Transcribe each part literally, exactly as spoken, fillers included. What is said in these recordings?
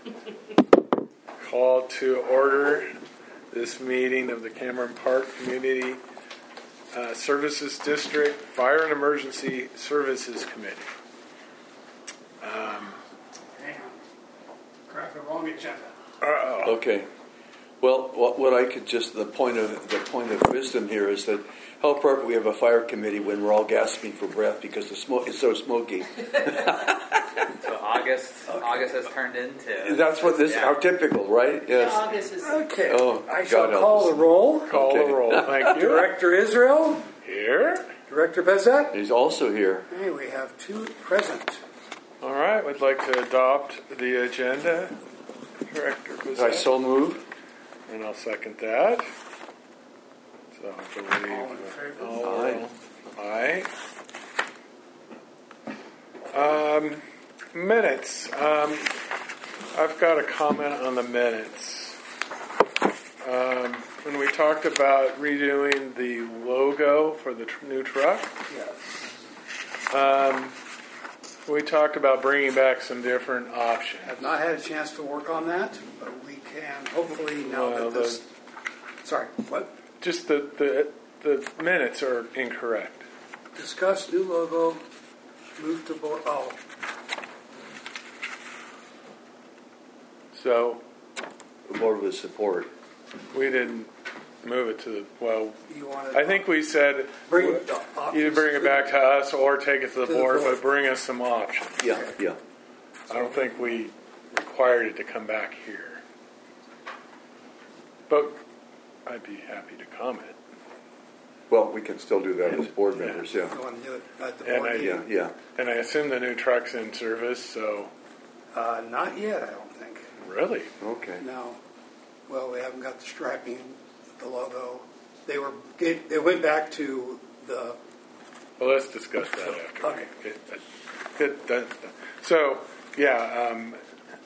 Call to order this meeting of the Cameron Park Community uh, Services District Fire and Emergency Services Committee. Um, Hang on. Grab the wrong agenda. uh-oh. Okay. Well, what, what I could just the point of the point of wisdom here is that how appropriate we have a fire committee when we're all gasping for breath because the smoke is so smoky. So August, okay. August has turned into. That's what this. Yeah. How typical, right? Yes. Yeah, August is. Okay. Oh, I God shall help call us. the roll. Call Okay. the roll. Thank you. Director Israel. Here. Director Bezet. He's also here. Hey, we have two present. All right. We'd like to adopt the agenda. Director Did I so move? And I'll second that. So I believe. All in favor? All aye. Um, minutes. Um, I've got a comment on the minutes. Um, when we talked about redoing the logo for the tr- new truck, Yes. um, we talked about bringing back some different options. Have not had a chance to work on that, but we can hopefully now Well, that this. Sorry, what? Just the, the the minutes are incorrect. Discuss new logo. Move to board. Oh, So The board with support. we didn't move it to the, well, you want to? I think we said bring w- it to either bring it back to us or take it to the To the board, board. but bring us some options. Yeah, yeah. I don't think we required it to come back here. But I'd be happy to comment. Well, we can still do that as board members. Yeah. You want to do it at the And board I- meeting? Yeah, yeah. And I assume the new truck's in service, so Uh, not yet, I don't think. really? Okay. No. Well, we haven't got the striping, the logo. They were. It, they went back to the. Well, let's discuss that after. Okay. Good, good, good. So, yeah, um,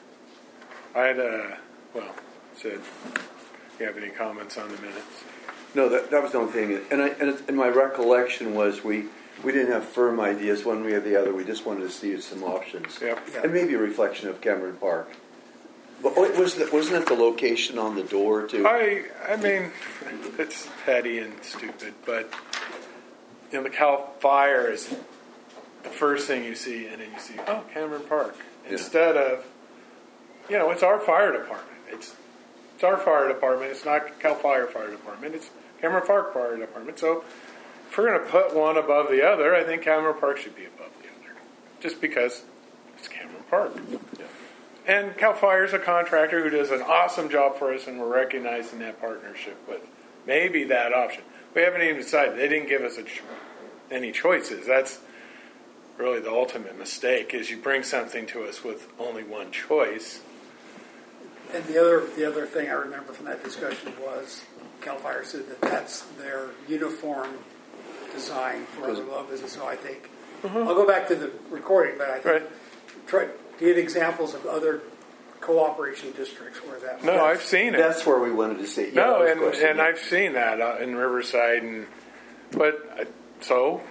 I had, uh, well, said, you have any comments on the minutes? No, that that was the only thing. And I and, it, and my recollection was we we didn't have firm ideas one way or the other. We just wanted to see some options. Yep. Yeah. And maybe a reflection of Cameron Park. But wait, was that, wasn't it the location on the door too? I I mean, it's petty and stupid, but you know, the Cal Fire is the first thing you see, and then you see, oh, Cameron Park. Yeah. Instead of, you know, it's our fire department. It's it's our fire department. It's not Cal Fire Fire Department. It's Cameron Park Fire Department. So if we're going to put one above the other, I think Cameron Park should be above the other, just because it's Cameron Park. Yeah. And Cal Fire is a contractor who does an awesome job for us, and we're recognizing that partnership with maybe that option. We haven't even decided. They didn't give us a ch- any choices. That's really the ultimate mistake, is you bring something to us with only one choice. And the other the other thing I remember from that discussion was Cal Fire said that that's their uniform design for other logos. And so I think mm-hmm. I'll go back to the recording, but I think Right. try to give examples of other cooperation districts where that. No, was. I've seen it. That's where we wanted to see. Yeah, No, of and course, and yeah. I've seen that uh, in Riverside, and but uh, so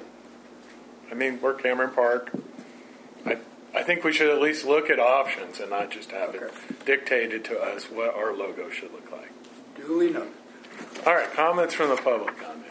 I mean, we're Cameron Park. I I think we should at least look at options and not just have Okay. it dictated to us what our logo should look like. Duly noted. All right, comments from the public. Comments.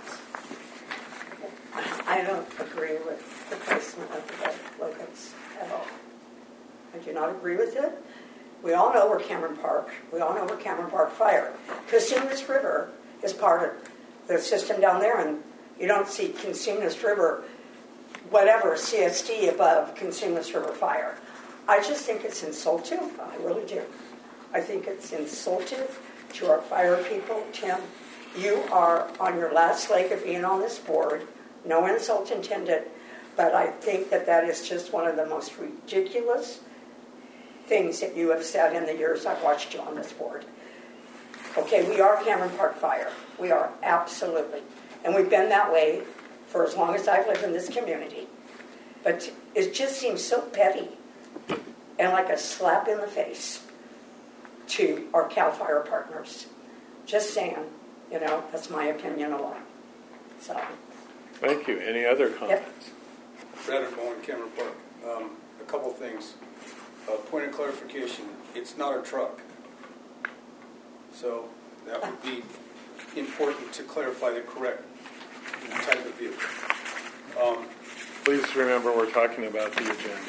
I don't agree with the placement of the logos at all. I do not agree with it. We all know we're Cameron Park. We all know we're Cameron Park Fire. Cosumnes River is part of the system down there, and you don't see Cosumnes River, whatever, C S D above Cosumnes River Fire. I just think it's insultive. I really do. I think it's insultive to our fire people. Tim, you are on your last leg of being on this board. No insult intended, but I think that that is just one of the most ridiculous things that you have said in the years I've watched you on this board. Okay, we are Cameron Park Fire. We are, absolutely. And we've been that way for as long as I've lived in this community. But it just seems so petty and like a slap in the face to our CAL FIRE partners. Just saying, you know, that's my opinion alone. So. Thank you. Any other comments? Brandon Bowen, Cameron Park. Um, a couple things. a point of clarification, it's not a truck. So that would be important to clarify the correct type of vehicle. Um, Please remember we're talking about the agenda.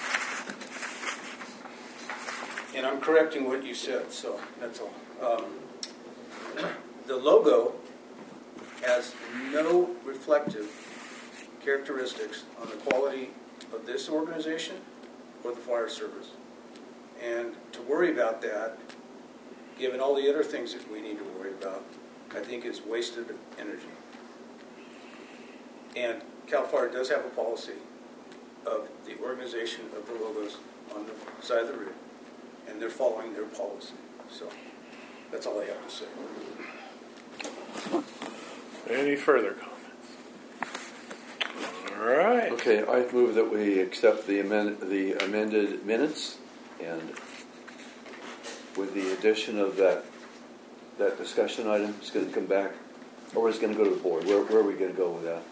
and I'm correcting what you said, so that's all. Um, the logo has no reflective characteristics on the quality of this organization or the fire service. And to worry about that, given all the other things that we need to worry about, I think is wasted energy. And CAL FIRE does have a policy of the organization of the logos on the side of the roof, and they're following their policy. So that's all I have to say. Any further comments? All right. Okay, I move that we accept the amend, the amended minutes, and with the addition of that that discussion item, it's going to come back, or it's going to go to the board. Where, where are we going to go with that?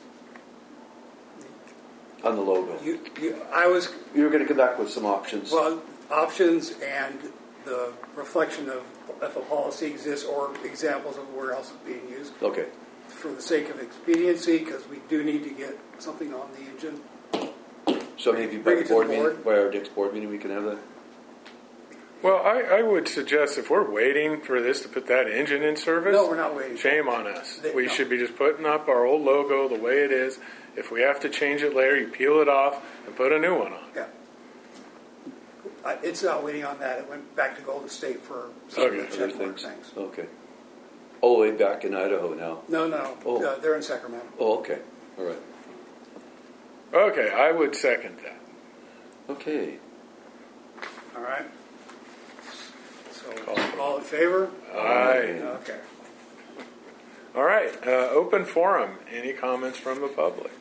On the logo. You, you, I was, You're going to come back with some options. well, options and the reflection of if a policy exists or examples of where else it's being used. Okay. For the sake of expediency, because we do need to get something on the engine. So maybe by Bring the it to board the meeting, board. by our next board meeting, we can have that. Well, I, I would suggest if we're waiting for this to put that engine in service, No, we're not waiting. shame on us. They- we no. should be just putting up our old logo the way it is. If we have to change it later, you peel it off and put a new one on. Yeah. Uh, It's not waiting on that. It went back to Golden State for some of Okay. the Other check mark things. things. Okay. All the way back in Idaho now. No, no, Oh. uh, they're in Sacramento. Oh, okay. All right. Okay, I would second that. Okay. All right. So, Call. all in favor? Aye. Okay. All right, uh, open forum. Any comments from the public?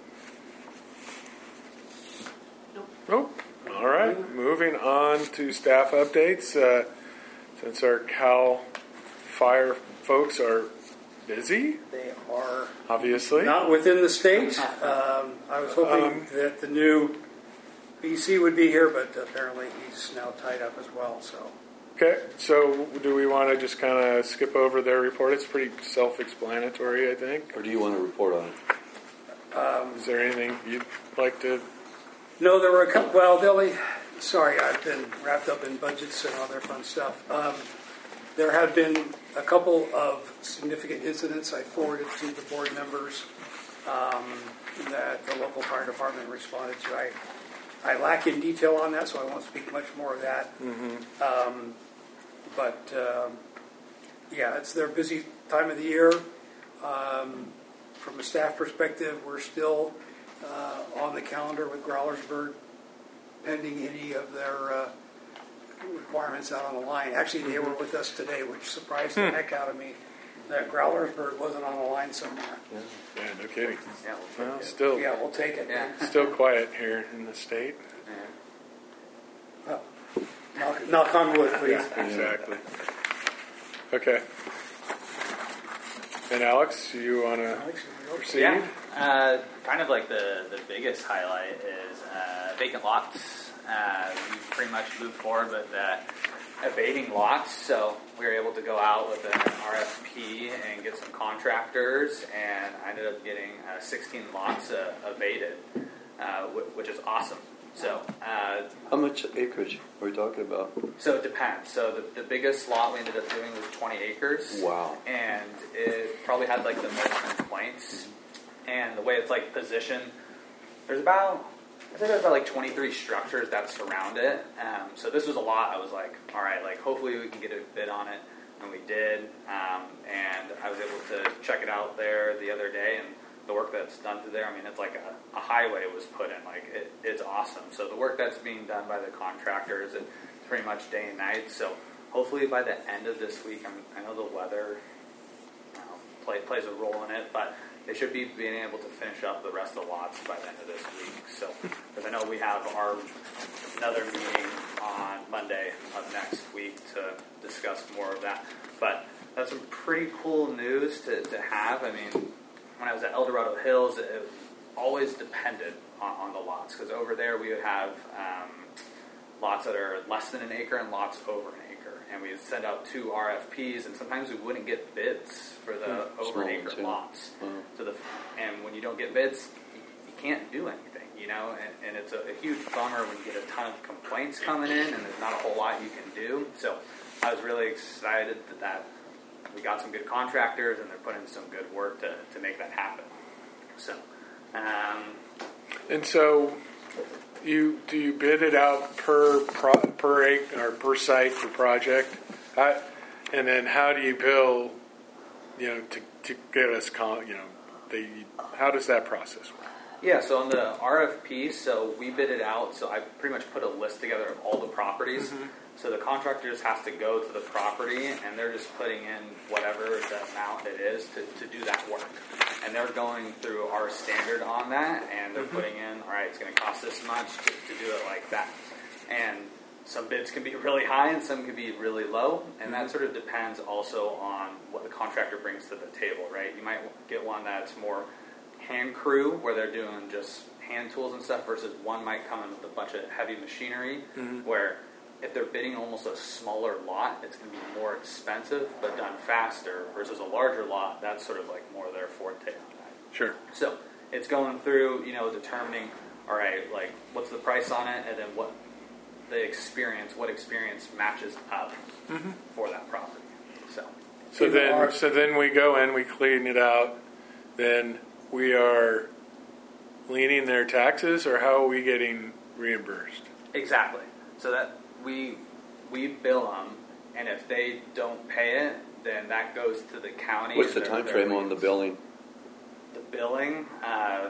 Nope. All right, moving on to staff updates. Uh, since our Cal Fire folks are busy, They are obviously. not within the state. Um, I was hoping Um, that the new B C would be here, but apparently he's now tied up as well. So, Okay, so do we want to just kind of skip over their report? It's pretty self-explanatory, I think. Or do you want to report on it? um, Is there anything you'd like to? no, there were a couple. Well, the only. Sorry, I've been wrapped up in budgets and other fun stuff. Um, there have been a couple of significant incidents I forwarded to the board members um, that the local fire department responded to. I, I lack in detail on that, so I won't speak much more of that. Mm-hmm. Um, but um, yeah, it's their busy time of the year. Um, from a staff perspective, we're still uh, on the calendar with Growlersburg, pending any of their uh, requirements out on the line. Actually, they were with us today, which surprised the heck out of me that Growlersburg wasn't on the line somewhere. Yeah. Yeah, no kidding. Yeah, we'll Well, take it. still, Yeah, we'll take it. Yeah. still quiet here in the state. Yeah. Well, knock, knock on wood, please. Exactly. Okay. And Alex, you want to proceed? Yeah, uh, kind of like the, the biggest highlight is uh, vacant lots. Uh, we pretty much moved forward with uh, abating lots, so we were able to go out with an R F P and get some contractors, and I ended up getting uh, sixteen lots uh, abated, uh, wh- which is awesome. So, uh, How much acreage are we talking about? so it depends. So the, the biggest lot we ended up doing was twenty acres. Wow. And it probably had like the most complaints. And the way it's like positioned, there's about, I think there's about like twenty-three structures that surround it. Um, so this was a lot. I was like, all right, like hopefully we can get a bid on it. And we did. Um, and I was able to check it out there the other day, and the work that's done through there, I mean, it's like a, a highway was put in. Like, it, it's awesome. So the work that's being done by the contractors, it's pretty much day and night. So hopefully by the end of this week, I'm, I know the weather you know, play, plays a role in it, but they should be being able to finish up the rest of the lots by the end of this week. So, because I know we have our another meeting on Monday of next week to discuss more of that. But that's some pretty cool news to, to have. I mean, when I was at El Dorado Hills, it always depended on, on the lots, because over there we would have um, lots lots that are less than an acre and lots over an acre. And we send out two R F Ps, and sometimes we wouldn't get bids for the Hmm. over Small an acre ones, yeah. lots. Wow. So the and when you don't get bids, you, you can't do anything, you know. And, and it's a, a huge bummer when you get a ton of complaints coming in, and there's not a whole lot you can do. So I was really excited that, that we got some good contractors, and they're putting in some good work to, to make that happen. So, um, And so, you do you bid it out per pro, per acre or per site per project? How, and then how do you bill? You know, to to get us, con, you know, they, how does that process work? yeah, so on the R F P, so we bid it out. So I pretty much put a list together of all the properties. Mm-hmm. So the contractor just has to go to the property, and they're just putting in whatever the amount it is to, to do that work. And they're going through our standard on that, and they're Mm-hmm. putting in, all right, it's going to cost this much to, to do it like that. And some bids can be really high, and some can be really low, and that sort of depends also on what the contractor brings to the table, right? You might get one that's more hand crew, where they're doing just hand tools and stuff, versus one might come in with a bunch of heavy machinery, Mm-hmm. where if they're bidding almost a smaller lot, it's going to be more expensive, but done faster, versus a larger lot, that's sort of like more their forte on that. Sure. So it's going through, you know, determining, all right, like, what's the price on it, and then what the experience, what experience matches up for that property. So, So In the then, R- so then we go in, we clean it out. Then we are leaning their taxes, or how are we getting reimbursed? exactly. So that we we bill them, and if they don't pay it, then that goes to the county. What's the Their- time their frame on the liens. billing? The billing, uh,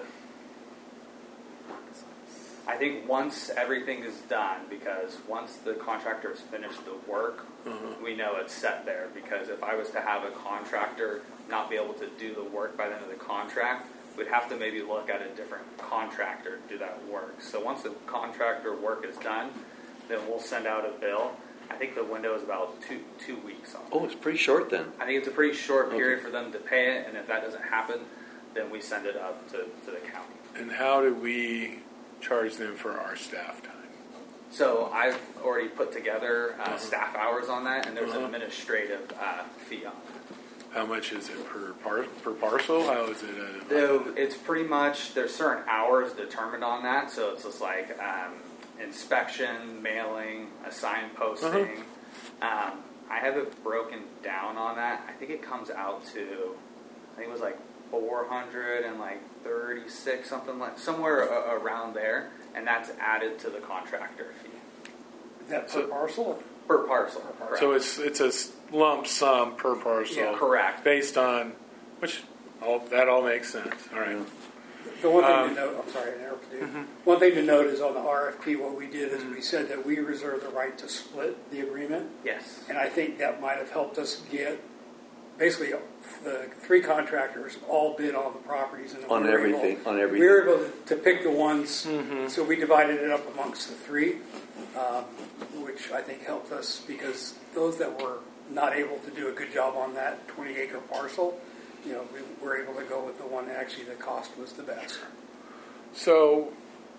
I think once everything is done, because once the contractor has finished the work, we know it's set there. Because if I was to have a contractor not be able to do the work by the end of the contract, we'd have to maybe look at a different contractor to do that work. So once the contractor work is done, then we'll send out a bill. I think the window is about two two weeks on it. Oh, it's pretty short then. I think it's a pretty short Okay. period for them to pay it, and if that doesn't happen, then we send it up to, to the county. And how do we charge them for our staff time? So I've already put together uh, Uh-huh. staff hours on that, and there's Uh-huh. an administrative uh, fee on it. How much is it per par, per parcel? How is it? A, So it's pretty much, there's certain hours determined on that, so it's just like um, inspection, mailing, a sign posting. Um, I have it broken down on that. I think it comes out to, I think it was like four hundred and like thirty-six, something like, somewhere a- around there, and that's added to the contractor fee. Is that per So- parcel? Per parcel, correct. So it's it's a lump sum per parcel. Yeah, correct. Based on, which all that all makes sense. All right. The one thing Um, to note, I'm sorry, I interrupted you. One thing to note is on the R F P, what we did is we said that we reserve the right to split the agreement. Yes. And I think that might have helped us get, basically, the three contractors all bid on the properties. And On we were everything, able- on everything. We were able to pick the ones, so we divided it up amongst the three, um, which I think helped us because those that were not able to do a good job on that twenty acre parcel, you know, we were able to go with the one that actually the cost was the best. So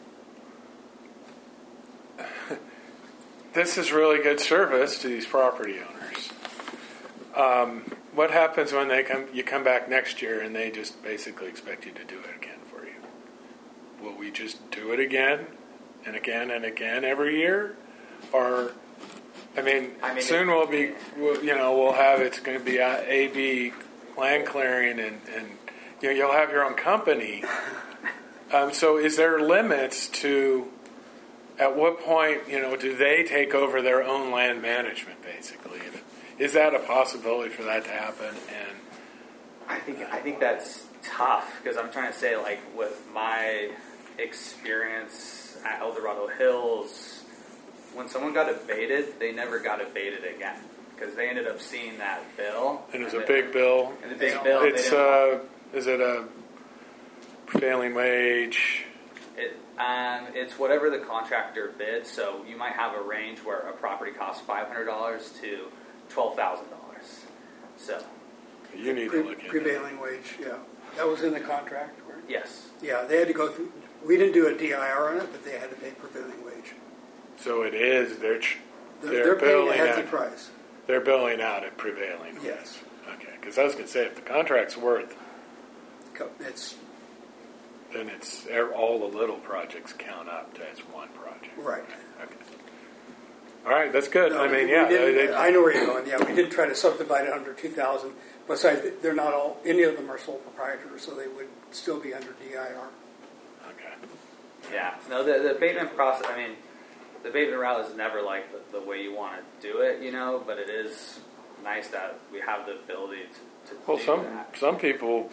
this is really good service to these property owners. Um, what happens when they come? You come back next year and they just basically expect you to do it again for you. Will we just do it again and again and again every year, or? I mean, I mean, soon we'll be, we'll, you know, we'll have it's going to be A B land clearing, and, and you know, you'll have your own company. Um, so, is there limits to? At what point, you know, do they take over their own land management? Basically, is that a possibility for that to happen? And I think I think that's tough because I'm trying to say, like, with my experience at El Dorado Hills, when someone got abated, they never got abated again because they ended up seeing that bill. and it was a they- big bill. And the big bill. they It's didn't uh, is it a prevailing wage? It, um, it's whatever the contractor bids. So you might have a range where a property costs five hundred dollars to twelve thousand dollars. So You need to Pre- look into. prevailing wage, yeah. That was in the contract, right? yes, Yeah, they had to go through, we didn't do a D I R on it, but they had to pay prevailing wage. So it is, they're, ch- They're, they're, they're paying a billing hefty out, price. they're billing out at prevailing. Yes. Okay, because I was going to say, if the contract's worth, Co- It's, then it's, er, all the little projects count up as one project. right. Okay. All right, that's good. No, I mean, we yeah. didn't- they- they- I know where you're going. Yeah, we did try to subdivide it under two thousand. Besides, they're not all, any of them are sole proprietors, so they would still be under D I R. Okay. Yeah, no, the, the abatement process, I mean, the abatement route is never like the, the way you want to do it, you know, but it is nice that we have the ability to, to Well, do some that. some people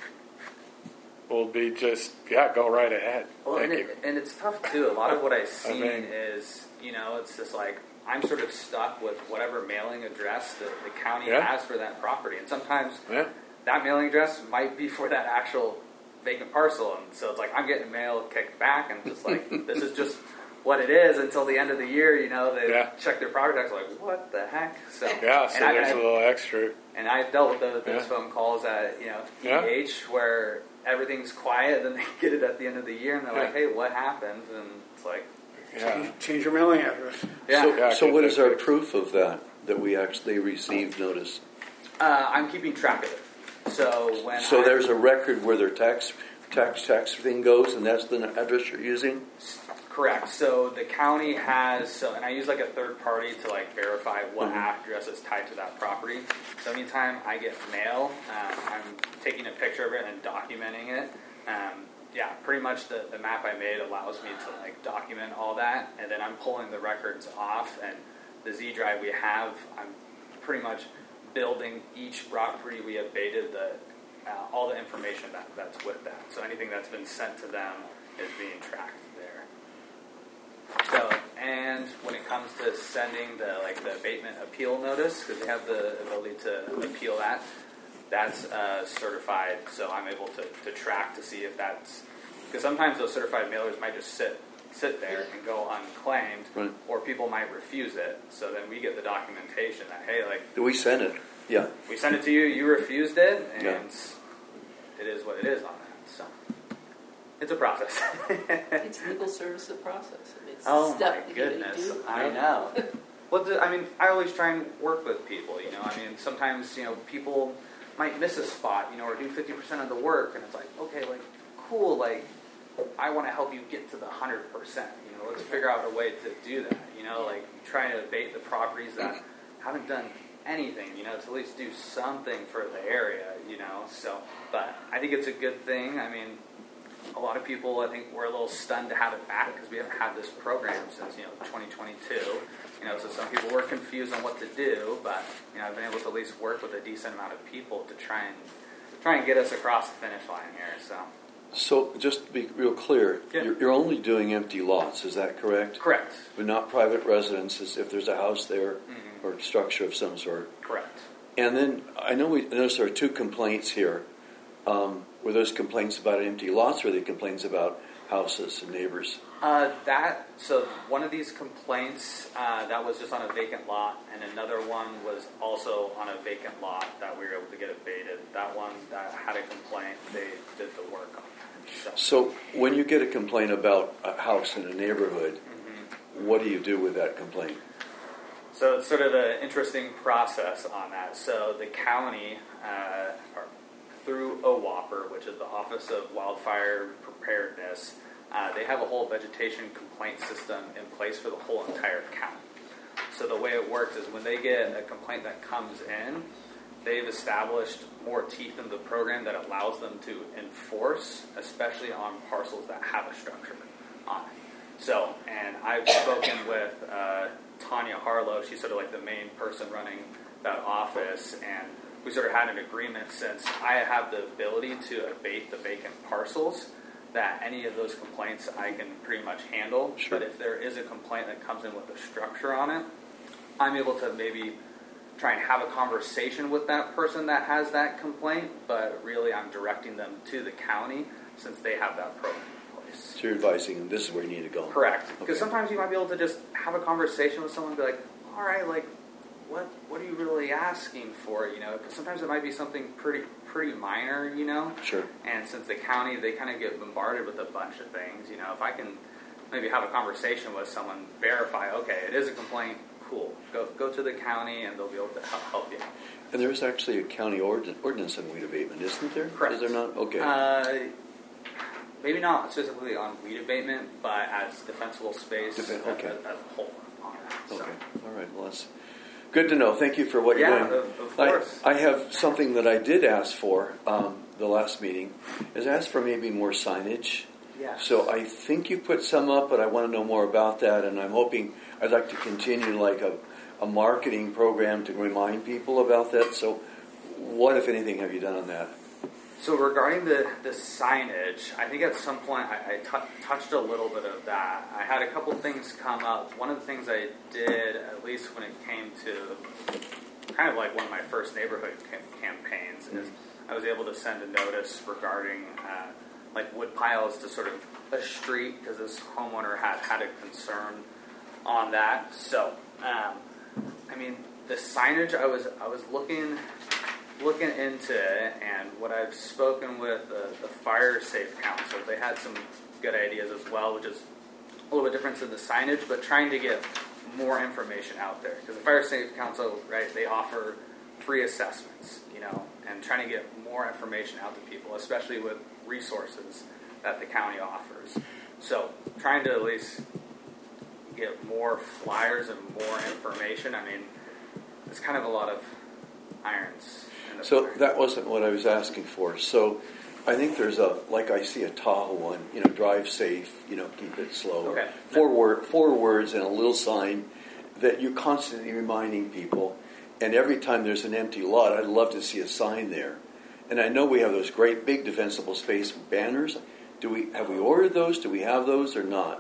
will be just, yeah, go right ahead. Well, Thank and, you. it, and it's tough too. A lot of what I've seen mean- is, you know, it's just like I'm sort of stuck with whatever mailing address that the county Yeah. has for that property, and sometimes Yeah. that mailing address might be for that actual vacant parcel, and so it's like I'm getting mail kicked back, and just like this is just what it is until the end of the year. You know, they Yeah. check their property tax, like what the heck? So Yeah, so and I- there's I- a little extra. And I've dealt with those, those Yeah. phone calls at, you know, E Yeah. H where everything's quiet, then they get it at the end of the year, and they're like, Yeah. hey, what happened? And it's like, Yeah. Change, change your mailing address. yeah. So, Yeah, so get what that is our fixed. proof of that, that we actually received notice? Uh, I'm keeping track of it. So when So I, there's a record where their tax, tax, tax thing goes, and that's the address you're using? Correct. So the county has, so and I use like a third party to like verify what Mhm. address is tied to that property. So anytime I get mail, um, I'm taking a picture of it and documenting it. Um, yeah, pretty much the, the map I made allows me to like document all that, and then I'm pulling the records off, and the Z drive we have, I'm pretty much building each property we abated the uh, all the information that, that's with that. So anything that's been sent to them is being tracked there. So, and when it comes to sending the like the abatement appeal notice, because they have the ability to appeal that, that's uh, certified. So I'm able to, to track to see if that's, because sometimes those certified mailers might just sit sit there and go unclaimed, Right. or people might refuse it. So then we get the documentation that hey, like We sent it, yeah. we sent it to you, you refused it, and Yeah. it is what it is on that. So it's a process. It's legal service of process. I mean, it's Oh stuff my that you goodness! do. I know. Well, the, I mean, I always try and work with people. You know, I mean, sometimes you know people might miss a spot, you know, or do fifty percent of the work, and it's like, okay, like, cool, like, I want to help you get to the hundred percent. You know, let's figure out a way to do that. You know, like try to abate the properties that haven't done anything. You know, to at least do something for the area. You know, so, but I think it's a good thing. I mean. A lot of people, I think, were a little stunned to have it back because we haven't had this program since, you know, twenty twenty-two. You know, so some people were confused on what to do, but, you know, I've been able to at least work with a decent amount of people to try and try and get us across the finish line here. So, So just to be real clear, Yeah. you're, you're only doing empty lots, is that correct? correct, But not private residences if there's a house there Mhm. or structure of some sort. correct. And then I know we noticed there are two complaints here. Um, were those complaints about empty lots, or are they complaints about houses and neighbors? Uh, that so one of these complaints uh, that was just on a vacant lot, and another one was also on a vacant lot that we were able to get abated. That one that had a complaint, they did the work on that. So, So when you get a complaint about a house in a neighborhood, mhm. what do you do with that complaint? So it's sort of an interesting process on that. So the county, uh, or through O W A P R, which is the Office of Wildfire Preparedness, uh, they have a whole vegetation complaint system in place for the whole entire county. So the way it works is when they get a complaint that comes in, they've established more teeth in the program that allows them to enforce, especially on parcels that have a structure on it. So, and I've spoken with uh, Tanya Harlow. She's sort of like the main person running that office, and we sort of had an agreement since I have the ability to abate the vacant parcels that any of those complaints I can pretty much handle. Sure. But if there is a complaint that comes in with a structure on it, I'm able to maybe try and have a conversation with that person that has that complaint, but really I'm directing them to the county since they have that program in place. So you're advising them, this is where you need to go. Correct. Because Okay. sometimes you might be able to just have a conversation with someone and be like, all right, like, what what are you really asking for, you know? Because sometimes it might be something pretty pretty minor, you know? Sure. And since the county, they kind of get bombarded with a bunch of things, you know? If I can maybe have a conversation with someone, verify, okay, it is a complaint, cool. Go go to the county and they'll be able to help, help you. And there's actually a county ordin- ordinance on weed abatement, isn't there? Correct. Is there not? Okay. Uh, maybe not specifically on weed abatement, but as defensible space Defen- okay. as, as a whole on that. So. Okay. All right. Well, that's good to know. Thank you for what Yeah, you're doing. of, of course. I, I have something that I did ask for um, the last meeting. Is asked for maybe more signage. Yes. So I think you put some up, but I want to know more about that, and I'm hoping I'd like to continue like a, a marketing program to remind people about that. So what, if anything, have you done on that? So regarding the, the signage, I think at some point I, I t- touched a little bit of that. I had a couple things come up. One of the things I did, at least when it came to kind of like one of my first neighborhood cam- campaigns, is I was able to send a notice regarding uh, like wood piles to sort of a street, because this homeowner had had a concern on that. So, um, I mean, the signage, I was I was looking looking into it, and what I've spoken with the, the Fire Safe Council, they had some good ideas as well, which is a little bit different than the signage, but trying to get more information out there. Because the Fire Safe Council, right, they offer free assessments, you know, and trying to get more information out to people, especially with resources that the county offers. So trying to at least get more flyers and more information. I mean, it's kind of a lot of irons in the So fire. that wasn't what I was asking for. So I think there's a, like I see a Tahoe one, you know, drive safe, you know, keep it slow. Okay. Four, word, four words and a little sign that you're constantly reminding people. And every time there's an empty lot, I'd love to see a sign there. And I know we have those great big defensible space banners. Do we have we ordered those? Do we have those or not?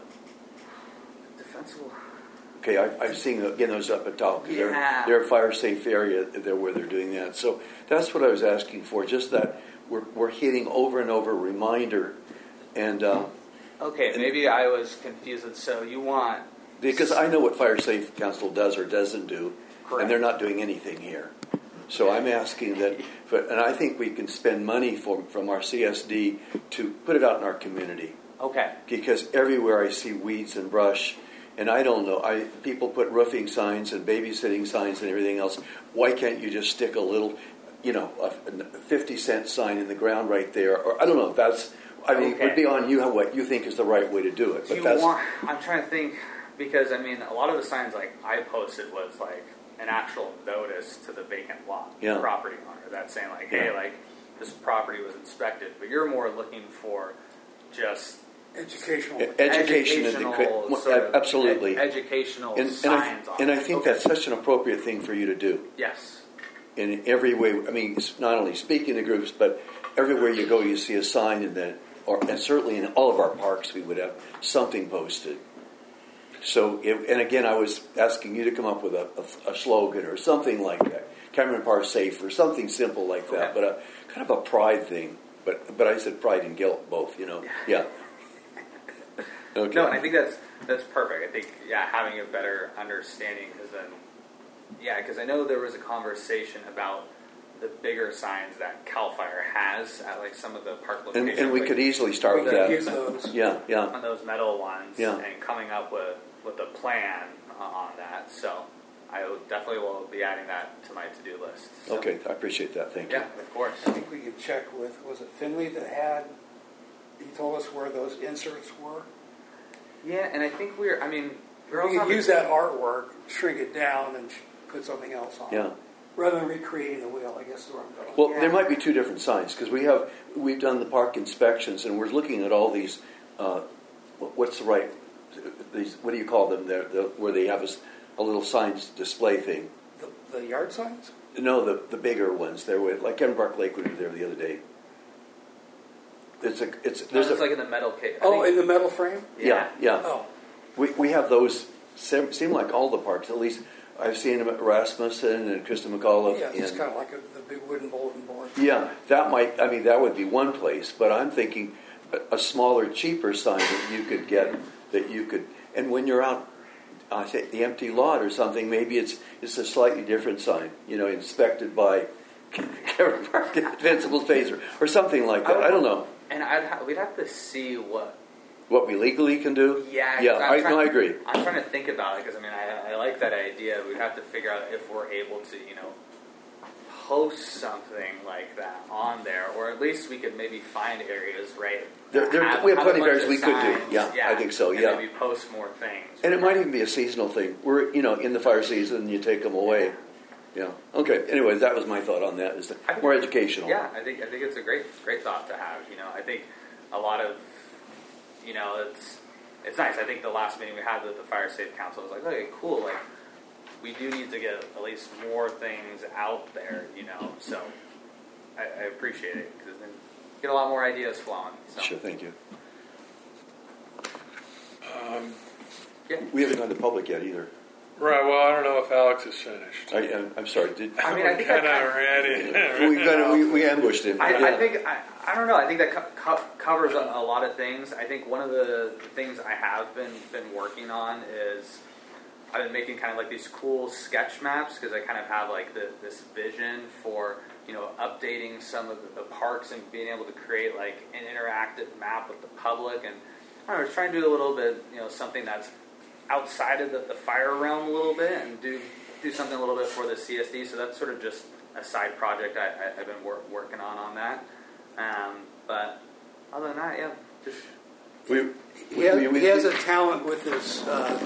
Defensible. Okay, I've, I've seen again those up at top because Yeah. they're they're a fire safe area there where they're doing that. So that's what I was asking for. Just that we're we're hitting over and over reminder, and uh, Okay, And- maybe I was confused. So you want... because I know what Fire Safe Council does or doesn't do, Correct. and they're not doing anything here. So I'm asking that, but, and I think we can spend money for, from our C S D to put it out in our community. Okay. Because everywhere I see weeds and brush, and I don't know, I people put roofing signs and babysitting signs and everything else. Why can't you just stick a little, you know, a fifty cent sign in the ground right there? Or I don't know. That's I mean, Okay. it would be on you how what you think is the right way to do it. Do But you that's want... I'm trying to think, because, I mean, a lot of the signs, like, I posted was, like, an actual notice to the vacant lot Yeah. property owner that's saying, like, hey, Yeah. like, this property was inspected. But you're more looking for just... Educational. E- education and educational the, sort of absolutely. ed- educational and, and signs I, on and I it. think Okay. that's such an appropriate thing for you to do. Yes. In every way, I mean, it's not only speaking to groups, but everywhere you go, you see a sign, and that, or and certainly in all of our parks, we would have something posted. So, it, and again, I was asking you to come up with a, a, a slogan or something like that, Cameron Park Safe, or something simple like that, Okay. but a kind of a pride thing. But but I said pride and guilt both, you know. Yeah. Okay. No, and I think that's that's perfect. I think, yeah, having a better understanding, because then, yeah, because I know there was a conversation about the bigger signs that CAL FIRE has at like some of the park and, locations. and we like, could easily start with We that. can use those. Yeah, yeah. on those metal ones, Yeah. and coming up with with a plan uh, on that. So I will- definitely will be adding that to my to do list. So, Okay, I appreciate that. Thank you. Yeah, of course. I think we could check with, was it Finley that had, he told us where those inserts were? Yeah, and I think we're. I mean, we're We also could use that artwork, shrink it down, and sh- put something else on it. Yeah. Rather than recreating the wheel, I guess is where I'm going. Well, Yeah. there might be two different signs because we have we've done the park inspections and we're looking at all these. Uh, wh- what's the right? These what do you call them? They're, the, where they have a, s- a little signs display thing. The, the yard signs? No, the the bigger ones. There were like Kevin Park Lake. We were there the other day. It's a it's there's it's a like in the metal case. Oh, in the metal frame? yeah yeah. Oh, We we have those. Seem, seem like all the parks. At least I've seen them at Rasmussen and Krista McAuliffe. yeah, it's and- kind of like a, the big wooden bulletin board. Yeah, that might, I mean, that would be one place, but I'm thinking a, a smaller, cheaper sign that you could get, that you could, and when you're out, I say the empty lot or something, maybe it's it's a slightly different sign, you know, inspected by Karen Park Defensible Space or, or something like that. I don't know. And I'd ha- we'd have to see what what we legally can do. Yeah, yeah, 'cause I'm I, trying- no, I agree. I'm trying to think about it because I mean, I, I like that idea. We'd have to figure out if we're able to, you know, post something like that on there, or at least we could maybe find areas, right? There, there, have- we have have a plenty of bunch areas we could do. signs, Yeah, I think so. and Yeah, maybe post more things. and it might even be a seasonal thing. We're, you know, in the fire season, you take them away. Yeah. Okay. Anyways, that was my thought on that. Is I think- more educational. Yeah, I think I think it's a great great thought to have. You know, I think a lot of, you know, it's it's nice. I think the last meeting we had with the Fire Safe Council was like, okay, cool. Like, we do need to get at least more things out there. You know, so I, I appreciate it because then get a lot more ideas flowing. So. Sure. Thank you. Um, Yeah. We haven't gone to public yet either. right. Well, I don't know if Alex is finished. I, I'm, I'm sorry. Did I mean, I think I kind of kinda- ready. we, got, we we ambushed him? I, Yeah. I think I, I don't know. I think that co- co- covers a, a lot of things. I think one of the things I have been been working on is I've been making kind of like these cool sketch maps because I kind of have like the, this vision for you know updating some of the, the parks and being able to create like an interactive map with the public and I don't know, trying to do a little bit you know something that's outside of the, the fire realm a little bit and do do something a little bit for the C S D. So that's sort of just a side project I, I, I've been wor- working on on that. Um, but other than that, yeah, just we, He has, we, we, he has a talent with his uh,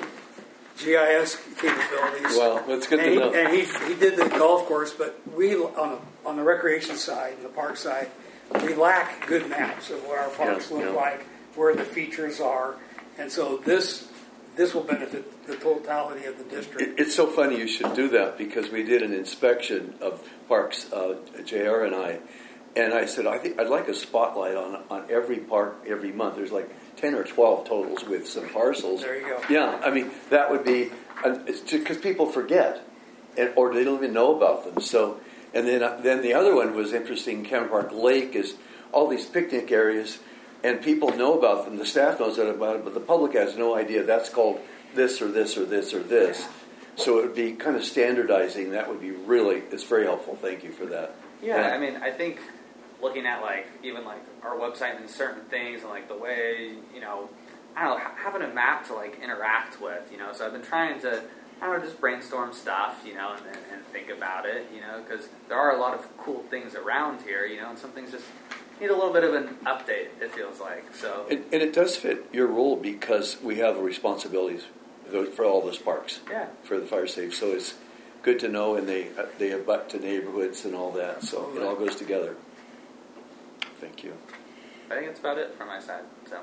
G I S capabilities. well, that's good and to he, know. and he, he did the golf course, but we on the, on the recreation side and the park side, we lack good maps of what our parks Yeah, look yeah. like, where the features are, and so this this will benefit the totality of the district. It, it's so funny you should do that because we did an inspection of parks, uh, J R and I, and I said I think I'd like a spotlight on on every park every month. There's like ten or twelve totals with some parcels. There you go. Yeah, I mean that would be because people forget, and or they don't even know about them. So, and then uh, then the other one was interesting. Cameron Park Lake is all these picnic areas. And people know about them. The staff knows that about it, but the public has no idea. That's called this or this or this or this. Yeah. So it would be kind of standardizing. That would be really. It's very helpful. Thank you for that. Yeah, Yeah. I mean, I think looking at like even like our website and certain things and like the way you know, I don't know, ha- having a map to like interact with, you know. So I've been trying to, I don't know, just brainstorm stuff, you know, and, and, and think about it, you know, because there are a lot of cool things around here, you know, and some things just need a little bit of an update. It feels like so. And, and it does fit your role because we have responsibilities for all those parks. Yeah. For the fire safe, so it's good to know, and they they abut to neighborhoods and all that. So it all goes together. Thank you. I think that's about it from my side. So.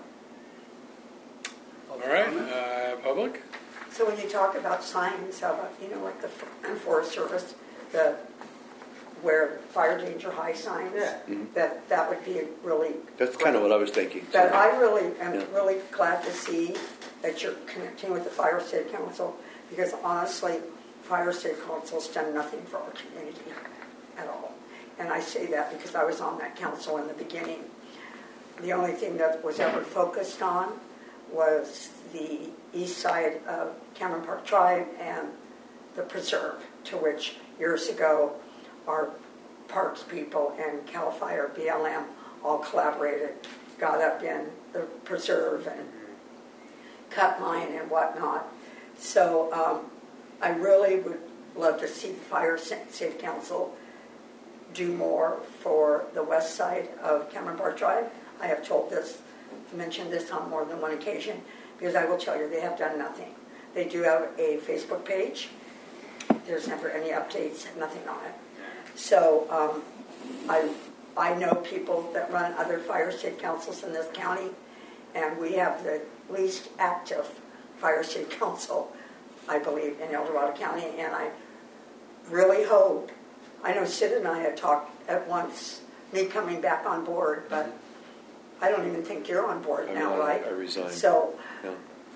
All right, uh, public. So when you talk about signs, how about, you know, like the Forest Service, the where fire danger high signs, Yeah. Mhm. that that would be really. That's kind of what I was thinking. But I really am Yeah. really glad to see that you're connecting with the Fire State Council because honestly, Fire State Council's done nothing for our community at all. And I say that because I was on that council in the beginning. The only thing that was ever focused on was the east side of Cameron Park Drive and the preserve, to which years ago our parks people and CAL FIRE, B L M all collaborated, got up in the preserve and cut line and whatnot. So um, I really would love to see the Fire Safe Council do more for the west side of Cameron Park Drive. I have told this, mentioned this on more than one occasion, because I will tell you they have done nothing. They do have a Facebook page. There's never any updates, nothing on it. So um, I I know people that run other fire state councils in this county, and we have the least active fire state council, I believe, in El Dorado County, and I really hope, I know Sid and I had talked at once, me coming back on board, but I don't even think you're on board I now, know, I- right? I resigned. So Yeah.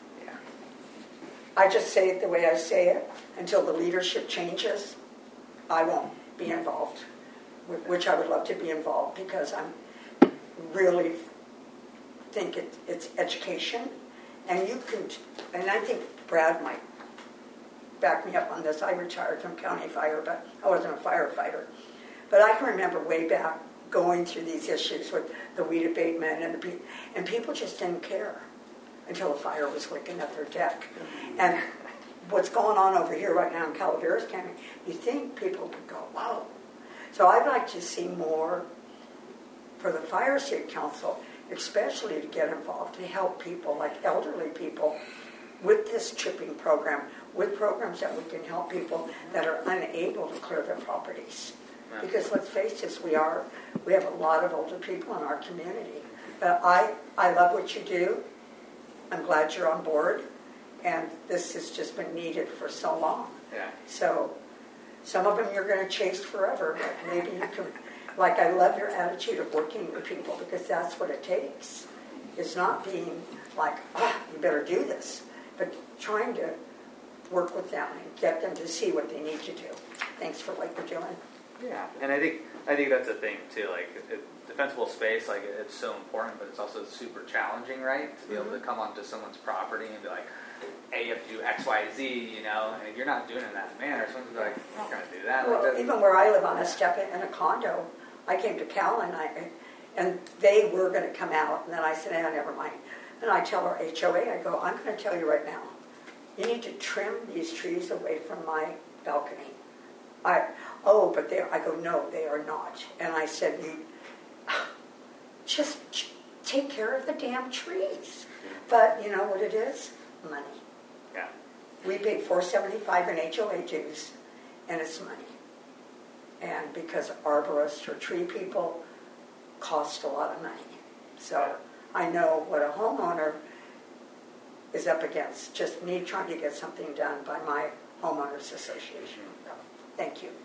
I just say it the way I say it. Until the leadership changes, I won't be involved, wh- which I would love to be involved because I'm really think it, it's education. And you can, and I think Brad might back me up on this. I retired from county fire, but I wasn't a firefighter. But I can remember way back going through these issues with the weed abatement and the pe- and people just didn't care until the fire was licking at their deck. And what's going on over here right now in Calaveras County, you think people would go, whoa. So I'd like to see more for the Fire State Council, especially to get involved to help people like elderly people with this chipping program, with programs that we can help people that are unable to clear their properties. Because let's face it, we are we have a lot of older people in our community. But I, I love what you do. I'm glad you're on board. And this has just been needed for so long. Yeah. So some of them you're going to chase forever. But maybe you can, like I love your attitude of working with people because that's what it takes. It's not being like, ah, you better do this. But trying to work with them and get them to see what they need to do. Thanks for what you're doing. Yeah, and I think I think that's a thing too. Like it, defensible space, like it's so important, but it's also super challenging, right? To be able to come onto someone's property and be like, "Hey, you have to do X, Y, Z," you know. And if you're not doing it in that manner, someone's like, "I'm not going to do that." Well, like even where I live on a step in a condo, I came to Cal and I, and they were going to come out, and then I said, "Oh, never mind." And I tell our H O A, I go, "I'm going to tell you right now, you need to trim these trees away from my balcony." I, oh, but they, I go, no, they are not. And I said, you just take care of the damn trees. But you know what it is? Money. Yeah. We pay four seventy-five in H O A dues, and it's money. And because arborists or tree people cost a lot of money. So I know what a homeowner is up against. Just me trying to get something done by my homeowners association. So, thank you.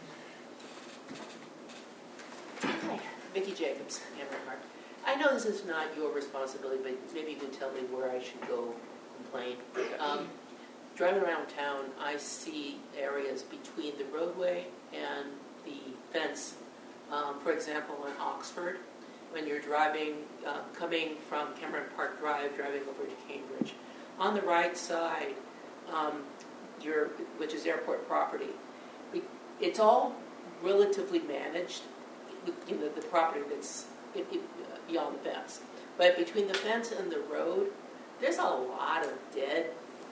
Hi, Vicki Jacobs, Cameron Park. I know this is not your responsibility, but maybe you can tell me where I should go complain. Um, driving around town, I see areas between the roadway and the fence. Um, for example, on Oxford, when you're driving, uh, coming from Cameron Park Drive, driving over to Cambridge, on the right side, um, your, which is airport property, it's all relatively managed, you know, the property that's it, it, beyond the fence. But between the fence and the road, there's a lot of dead,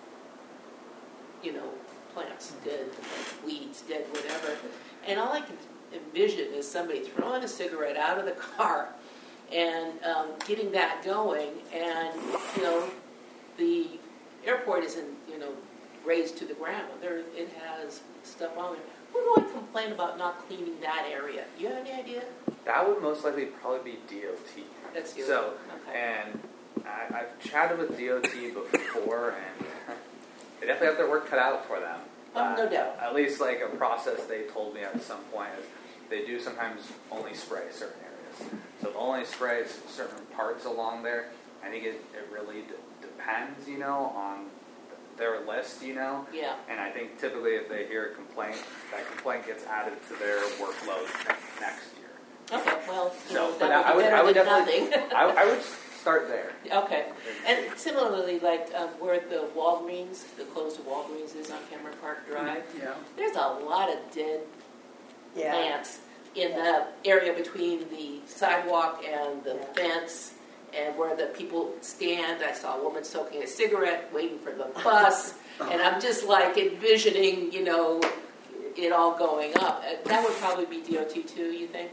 you know, plants, dead weeds, dead whatever. And all I can envision is somebody throwing a cigarette out of the car and um, getting that going. And, you know, the airport isn't, you know, raised to the ground. There, it has stuff on there. Who do I complain about not cleaning that area? You have any idea? That would most likely probably be D O T. That's D O T. So, okay. and I, I've chatted with D O T before, and they definitely have their work cut out for them. Oh, no Uh, doubt. At least like a process they told me at some point is they do sometimes only spray certain areas. So they'll only spray certain parts along there. I think it, it really d- depends, you know, on their list, you know. Yeah. And I think typically if they hear a complaint, that complaint gets added to their workload ne- next year. Okay, well, you So, know, but that I would would, be I better would than definitely, nothing. I, I would start there. Okay. And similarly, like um, where the Walgreens, the closed Walgreens is on Cameron Park Drive, Yeah. there's a lot of dead Yeah. plants in the area between the sidewalk and the Yeah. fence and where the people stand. I saw a woman smoking a cigarette waiting for the bus, and I'm just like envisioning, you know, it all going up. Uh, That would probably be D O T too, you think?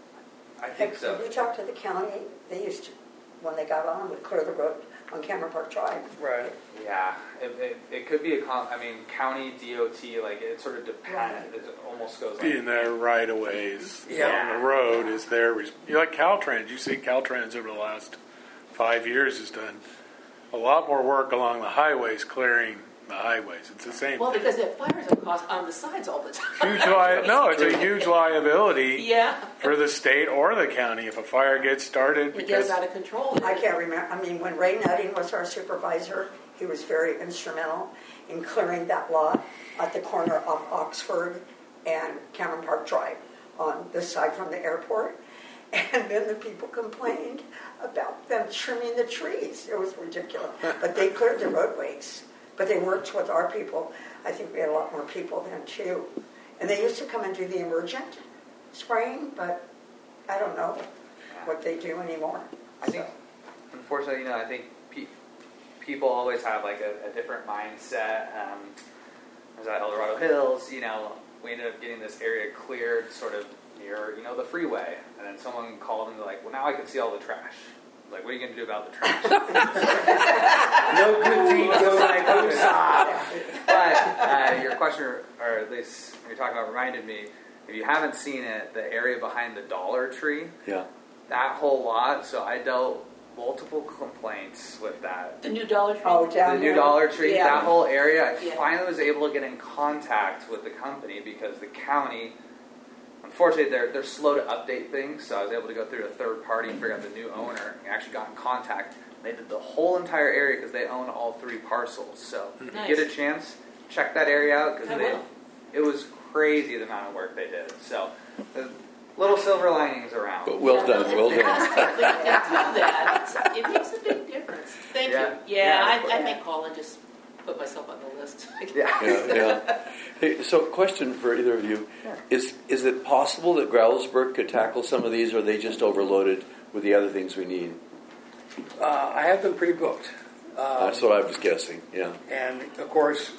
I think so. Did we talk to the county? They used to, when they got on, would clear the road on Cameron Park Drive. Right. Yeah, it, it, it could be a con. I mean, county D O T, like it sort of depends. It almost goes like Being there right of ways Yeah. on the road is their. res- You like Caltrans? You see Caltrans over the last five years has done a lot more work along the highways, clearing the highways. It's the same Well, thing. because the fires are caused on the sides all the time. Huge li- no, it's a huge liability Yeah. for the state or the county if a fire gets started. It Because gets out of control. I can't remember. I mean, when Ray Nutting was our supervisor, he was very instrumental in clearing that lot at the corner of Oxford and Cameron Park Drive on this side from the airport. And then the people complained about them trimming the trees. It was ridiculous. But they cleared the roadways. But they worked with our people. I think we had a lot more people then, too. And they used to come and do the emergent spraying, but I don't know what they do anymore. I think, unfortunately, you know, I think pe- people always have like a, a different mindset. Um, I was at El Dorado Hills, you know, we ended up getting this area cleared sort of near, you know, the freeway. And then someone called and they're like, well, now I can see all the trash. Like, what are you going to do about the trash? No good deed goes unpunished. But uh, your question, or at least you're talking about, reminded me, if you haven't seen it, the area behind the Dollar Tree, Yeah. that whole lot, so I dealt multiple complaints with that. The new Dollar Tree? Oh, down The new there. Dollar Tree, Yeah. that whole area, I Yeah. finally was able to get in contact with the company because the county, unfortunately, they're they're slow to update things, so I was able to go through a third party and figure out the new owner and actually got in contact. They did the whole entire area because they own all three parcels. So if Nice. you get a chance, check that area out because I they will. it was crazy the amount of work they did. So there's little silver linings around. But well done, well done. When you can do that, it's- it makes a big difference. Thank Yeah. you. Yeah, Yeah. I, I may call and just put myself on the list. Yeah. Yeah, yeah. Hey, so question for either of you. Yeah. Is is it possible that Growlsburg could tackle some of these, or are they just overloaded with the other things we need? Uh, I have them pre-booked. Um, That's what I was guessing, yeah. And of course,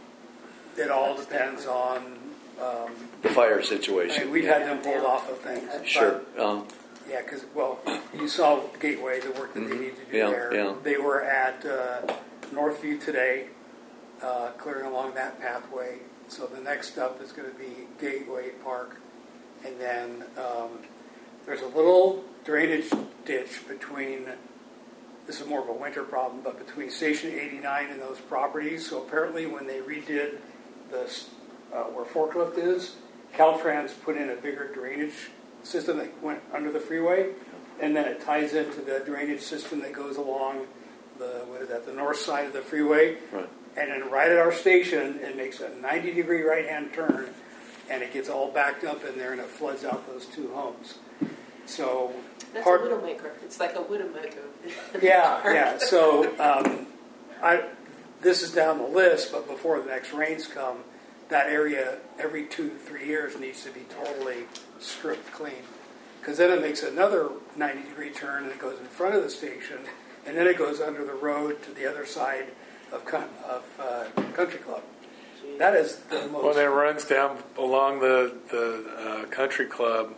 it all depends on. Um, The fire I situation. mean, we've had them pulled off of things. but- Sure. Um, Yeah, because, well, you saw Gateway, the work that they Mhm. need to do Yeah, there. yeah. They were at uh, Northview today, uh, clearing along that pathway. So the next step is going to be Gateway Park. And then um, there's a little drainage ditch between, this is more of a winter problem, but between Station eighty-nine and those properties. So apparently when they redid this, uh, where Forklift is, Caltrans put in a bigger drainage system that went under the freeway, and then it ties into the drainage system that goes along the, what is that, the north side of the freeway. Right. And then right at our station, it makes a ninety degree right hand turn, and it gets all backed up in there, and it floods out those two homes. So That's part, a widowmaker. It's like a widowmaker. yeah, yeah. So um, I, this is down the list, but before the next rains come, that area every two to three years needs to be totally stripped clean. Because then it makes another ninety degree turn and it goes in front of the station, and then it goes under the road to the other side of, Con- of uh, Country Club. That is the most. When it runs down along the the uh, country club,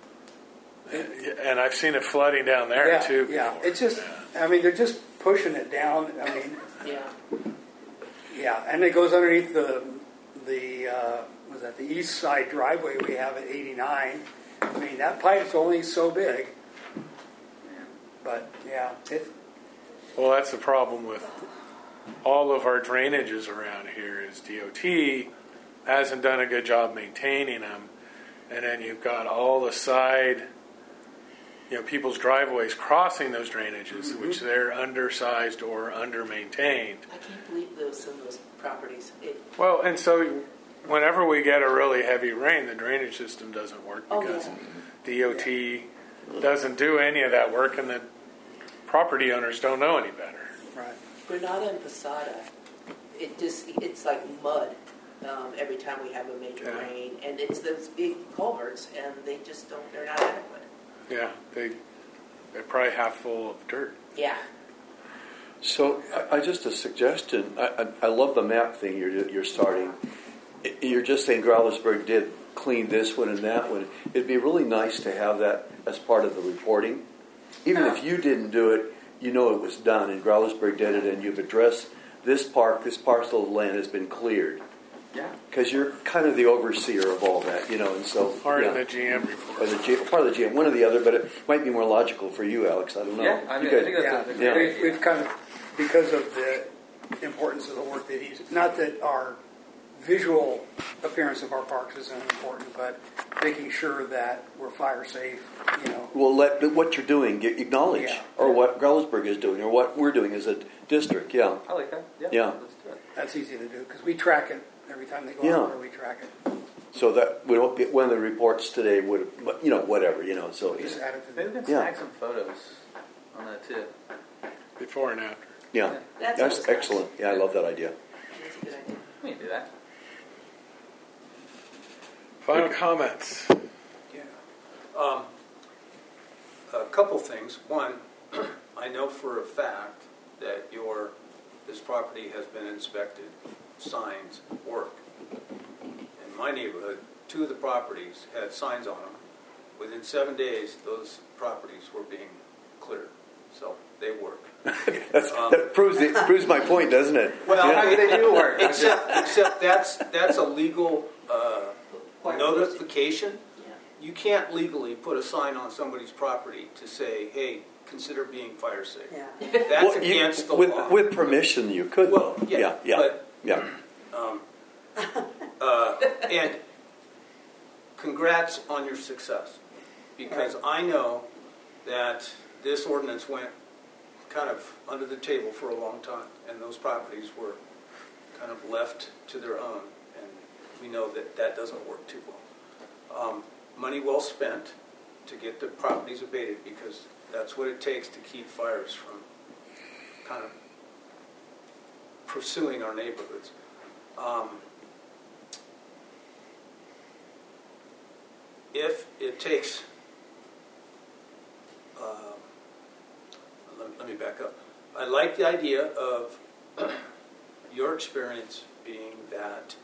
and I've seen it flooding down there yeah, too. Yeah, before. it's just. I mean, they're just pushing it down. I mean, Yeah. yeah, and it goes underneath the the uh, was that the east side driveway we have at eighty-nine. I mean, that pipe's only so big. But yeah, it, Well, that's the problem with all of our drainages around here is D O T hasn't done a good job maintaining them, and then you've got all the side, you know, people's driveways crossing those drainages, Mm-hmm. which they're undersized or under-maintained. I can't believe those some of those properties. It, Well, and so whenever we get a really heavy rain, the drainage system doesn't work Oh, because yeah. D O T doesn't do any of that work, and the property owners don't know any better. right. Granada and Posada, it just it's like mud um, every time we have a major Yeah. rain, and it's those big culverts, and they just don't. They're not adequate. Yeah, they they're probably half full of dirt. Yeah. So, I, I just a suggestion. I, I, I love the map thing you're you're starting. I- You're just saying Growlersburg did clean this one and that one. It'd be really nice to have that as part of the reporting. Even if you didn't do it, you know it was done, and Growlersburg did it, and you've addressed this park, this parcel of land has been cleared. Yeah. Because you're kind of the overseer of all that, you know, and so Part yeah. of the G M Or report. the G, part of the G M, one or the other, but it might be more logical for you, Alex. I don't know. Yeah, I mean, You I think guys- that's Yeah, a, that's a Yeah. great We've, idea. we've kind of, because of the importance of the work that he's, not that our visual appearance of our parks isn't important, but making sure that we're fire safe, you know. Well, let what you're doing get acknowledge, Yeah. or what Growlersburg is doing, or what we're doing as a district. Yeah, I like that. Yeah. Yeah. Let's do it. That's easy to do because we track it every time they go Yeah. out there. We track it. so that we don't get one of the reports today would, you know, whatever, you know. So We just add it to Maybe we the. can Yeah. snag some photos on that too. Before and after. yeah, That's that's nice. excellent. Yeah, I love that idea. That's a good idea. We can do that. Final comments. Yeah. Um, couple things. One, I know for a fact that your this property has been inspected, signs work. In my neighborhood, two of the properties had signs on them. Within seven days, those properties were being cleared, so they work. That's, Um, that proves it, proves my point, doesn't it? Well, Yeah. I mean, they do work. Except, except that's that's a legal uh, Quite notification. Yeah. You can't legally put a sign on somebody's property to say, "Hey, consider being fire safe." Yeah. That's Well, you- against the with, law. with permission, you could. Well, though. yeah, yeah, yeah, but- yeah. Um, uh, and congrats on your success, because I know that this ordinance went kind of under the table for a long time, and those properties were kind of left to their own, and we know that that doesn't work too well. Um, money well spent to get the properties abated, because that's what it takes to keep fires from kind of pursuing our neighborhoods. Um, if it takes, uh, let, let me back up. I like the idea of your experience being that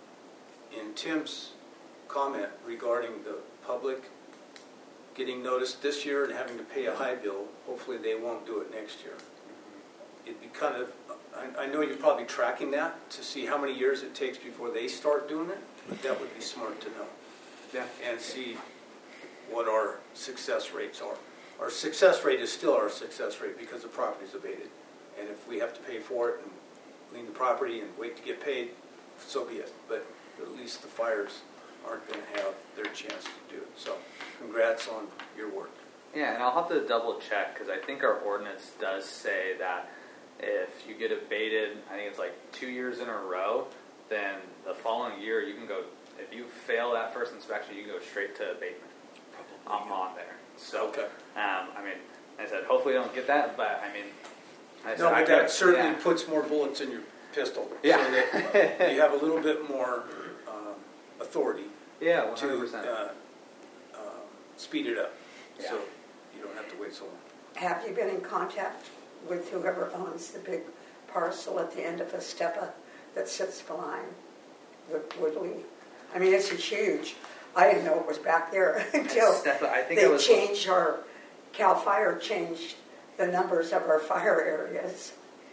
in Tim's comment regarding the public getting noticed this year and having to pay a high bill, hopefully they won't do it next year. It'd be kind of, I, I know you're probably tracking that to see how many years it takes before they start doing it, but that would be smart to know. Yeah. And see what our success rates are. Our success rate is still our success rate because the property's abated. And if we have to pay for it and clean the property and wait to get paid, so be it. But at least the fires aren't going to have their chance to do it. So congrats on your work. Yeah, and I'll have to double check because I think our ordinance does say that if you get abated, I think it's like two years in a row, then the following year you can go, if you fail that first inspection, you can go straight to abatement. I'm on there. So, Okay. um, I mean, I said, hopefully I don't get that, but I mean, I said, No, I but that could- certainly yeah. puts more bullets in your pistol. Yeah. So that you have a little bit more um, authority Yeah, one hundred to percent. uh, um, speed it up. Yeah. So you don't have to wait so long. Have you been in contact with whoever owns the big parcel at the end of Estepa that sits behind the Woodley? I mean, it's huge. I didn't know it was back there until Estepa, I think they it was- changed our, CAL FIRE changed the numbers of our fire areas.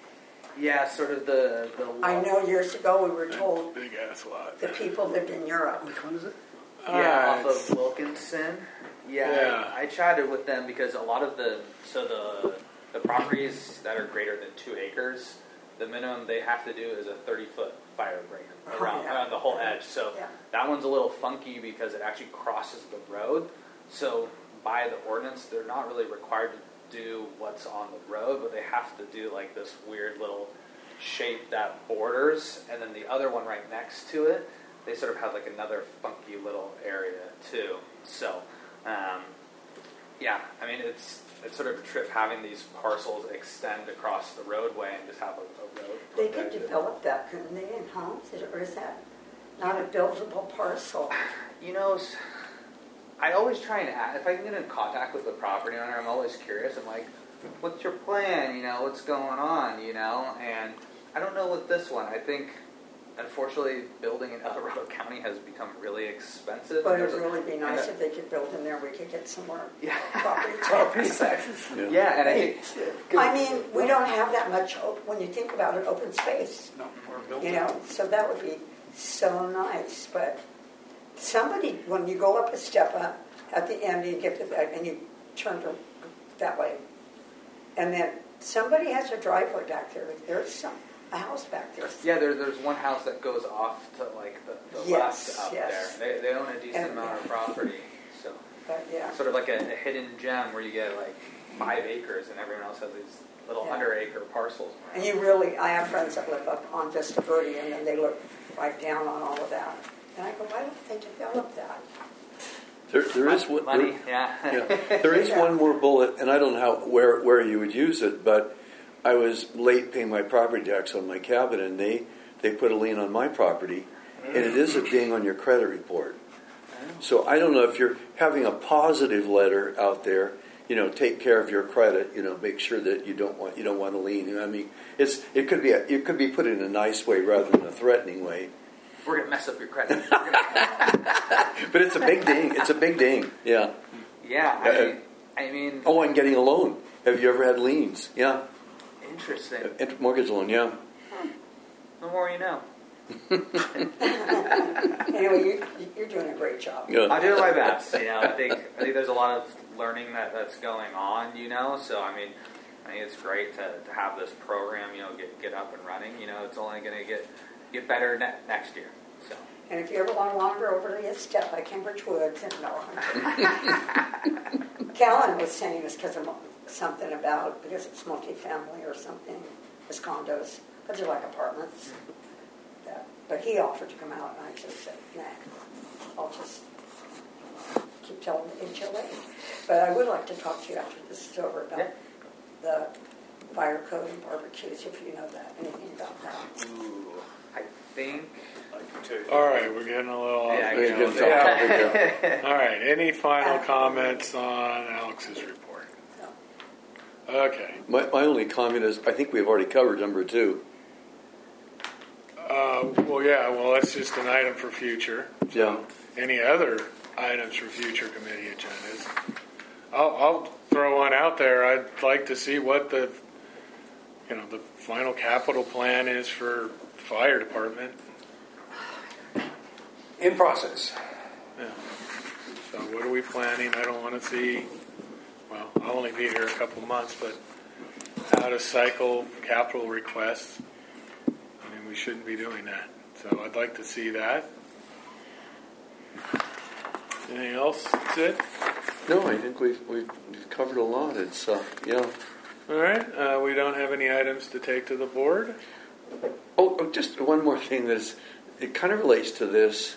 Yeah, sort of the... the I know years ago we were told Big ass lot. the people lived in Europe. Which one is it? Yeah, Ah, off of Wilkinson. Yeah, Yeah. I, I chatted with them because a lot of the so the the properties that are greater than two acres, the minimum they have to do is a thirty foot fire break Oh, around, yeah. around the whole edge. So Yeah. that one's a little funky because it actually crosses the road. So by the ordinance, they're not really required to do what's on the road, but they have to do like this weird little shape that borders, and then the other one right next to it, they sort of have like another funky little area too. So, um, yeah, I mean it's it's sort of a trip having these parcels extend across the roadway and just have a, a road. They could develop that, couldn't they, in homes? Or is that not a buildable parcel? You know, s- I always try and ask, if I can get in contact with the property owner, I'm always curious. I'm like, what's your plan? You know, what's going on? You know, and I don't know with this one. I think, unfortunately, building in El Dorado County has become really expensive. But And it'd there's a- really be nice and if they could build in there, we could get some more Yeah. property Property tax. taxes. Yeah. Yeah, and I think, I mean, we don't have that much, op- when you think about it, open space, No, we're built you know, so that would be so nice, but somebody, when you go up a step up, at the end, you get to that, and you turn to that way, and then somebody has a driveway back there, there's some, a house back there. yeah, there, there's one house that goes off to like the, the Yes, left up yes. there. They, they own a decent And- amount of property, so. But yeah, Sort of like a, a hidden gem where you get like five acres and everyone else has these little Yeah. under acre parcels. and you really, I have friends that live up on Vista Verde, and then they look right down on all of that. And I go, why don't they develop that? There, there is one. Money, There, yeah. yeah, there is one more bullet, and I don't know how where where you would use it, but I was late paying my property tax on my cabin, and they they put a lien on my property, and it is a ding on your credit report. So I don't know if you're having a positive letter out there you know, take care of your credit. You know, make sure that you don't want you don't want to lien. You know, I mean, it's it could be a, it could be put in a nice way rather than a threatening way. We're gonna mess up your credit. But it's a big ding. It's a big ding. Yeah. Yeah. I mean, I mean. Oh, and getting a loan. Have you ever had liens? Yeah. Interesting. Int- Mortgage loan. Yeah. The more you know. Anyway, you, you're doing a great job. Yeah. I do my best. You know, I think I think there's a lot of learning that, that's going on. You know, so I mean, I think it's great to, to have this program. You know, get get up and running. You know, it's only going to get get better ne- next year. So. And if you ever want to wander over to the step by Cambridge Woods, and no, Callan was saying this because of something about because it's multifamily or something, it's condos, but they're like apartments. That, but he offered to come out, and I just said, nah, I'll just keep telling the H O A. But I would like to talk to you after this is over about Yeah. the fire code and barbecues, if you know that, anything about that. Ooh, I think. I can tell you. All right, we're getting a little off. Yeah, the you rails. can talk. Yeah. All right, any final comments on Alex's report? So, Okay. My, my only comment is I think we've already covered number two. Uh, well, yeah, well, that's just an item for future. Yeah. Any other items for future committee agendas? I'll, I'll throw one out there. I'd like to see what the, you know, the final capital plan is for fire department. In process. Yeah. So what are we planning? I don't want to see, well, I'll only be here a couple months, but how to cycle capital requests. I mean, we shouldn't be doing that. So I'd like to see that. Anything else, Sid? No, I think we've we've, we've covered a lot. It's uh, yeah. All right. Uh, we don't have any items to take to the board. Oh, oh, just one more thing that's it kind of relates to this.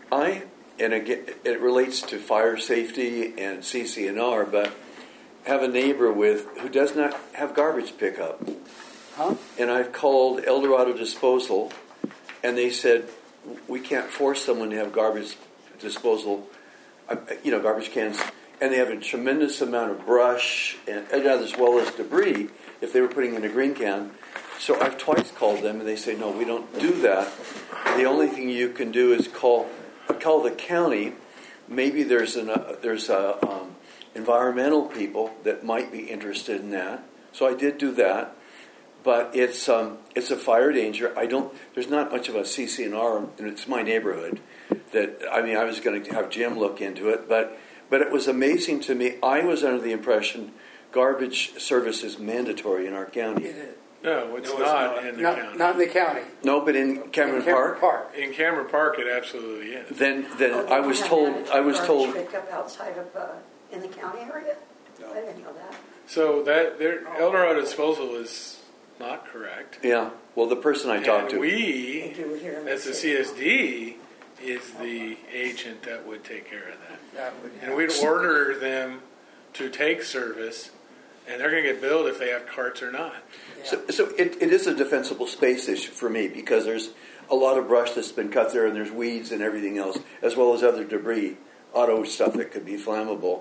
I and again it relates to fire safety and C C N R, but have a neighbor with who does not have garbage pickup. Huh? And I've called El Dorado Disposal, and they said we can't force someone to have garbage disposal, uh, you know, garbage cans, and they have a tremendous amount of brush and, and as well as debris if they were putting in a green can. So I've twice called them, and they say no, we don't do that. The only thing you can do is call call the county. Maybe there's an uh, there's a um, environmental people that might be interested in that. So I did do that. But it's um, it's a fire danger. I don't. There's not much of a C C N R, and it's my neighborhood. That I mean, I was going to have Jim look into it, but but it was amazing to me. I was under the impression garbage service is mandatory in our county. It is. No, it's, No, it's not, not. in the Not, county. not in the county. No, but in Cameron In Cameron Park. Park. In Cameron Park, it absolutely is. Then then Oh, they I don't was have told. managed I was garbage told. Pickup outside of uh, in the county area. No. I didn't know that. So that their El Dorado Disposal is not correct. Yeah. Well, the person I talked And to. They we, do it here in the as the city. C S D, is the agent that would take care of that. That would, And we'd order them to take service, and they're going to get billed if they have carts or not. So, so it, it is a defensible space issue for me because there's a lot of brush that's been cut there, and there's weeds and everything else, as well as other debris, auto stuff that could be flammable.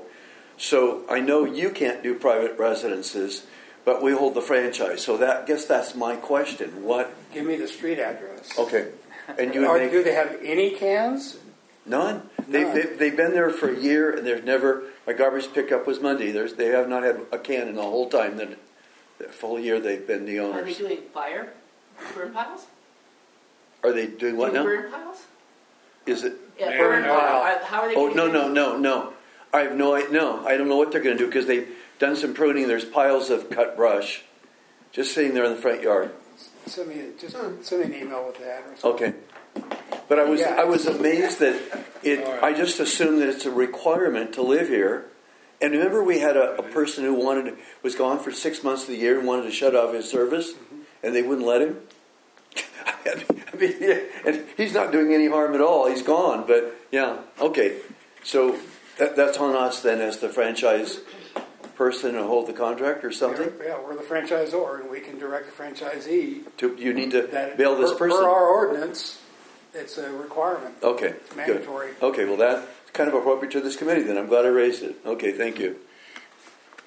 So I know you can't do private residences, but we hold the franchise. So that I guess that's my question. What? Give me the street address. Okay. And you would Or make do they have any cans? none. They, None. they, they've been there for a year, and there's never my garbage pickup was Monday. There's they have not had a can in the whole time that the full year they've been the Are they owners. doing fire? Burn piles? Are they doing what Doing now? burn piles? Is it? Yeah, Burn burn pile. pile. How are they Oh getting no it? no no no! I have no I no I don't know what they're going to do because they've done some pruning. There's piles of cut brush, just sitting there in the front yard. Send me just send me an email with the address. Okay, but I was Yeah. I was amazed that it. All right. I just assumed that it's a requirement to live here. And remember, we had a, a person who wanted was gone for six months of the year and wanted to shut off his service, and they wouldn't let him. I mean, yeah, and he's not doing any harm at all. He's gone, but yeah, okay. So that, that's on us then, as the franchise person, to hold the contract or something. Yeah, we're the franchisor, and we can direct the franchisee To you need to that bail this per, person. per our ordinance, it's a requirement. Okay, It's good. mandatory. Okay, well that's kind of appropriate to this committee. Then I'm glad I raised it. Okay, thank you.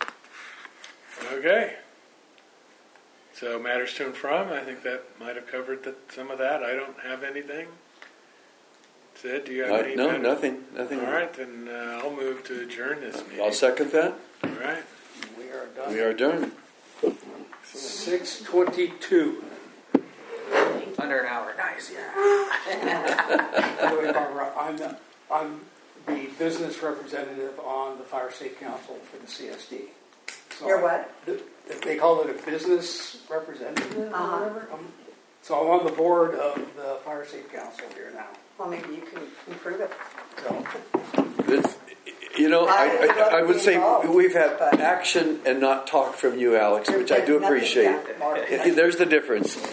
Okay. So matters to and from, I think that might have covered the, some of that. I don't have anything. Sid, do you have Uh, any? no, matters? nothing, nothing. All right, then uh, I'll move to adjourn this meeting. I'll second that. All right. We are done. We are done. Six twenty-two. Under an hour. Nice, yeah. By the way, Barbara, I'm the, I'm the business representative on the Fire Safe Council for the C S D. So You're what? the- They call it a business representative Uh-huh. or whatever. Um, So I'm on the board of the Fire Safe Council here now. Well, maybe you can improve it. So It's, you know, I, I, I would say we've had But- action and not talk from you, Alex, which I do Nothing- appreciate. yeah, Mark. I- There's the difference. So,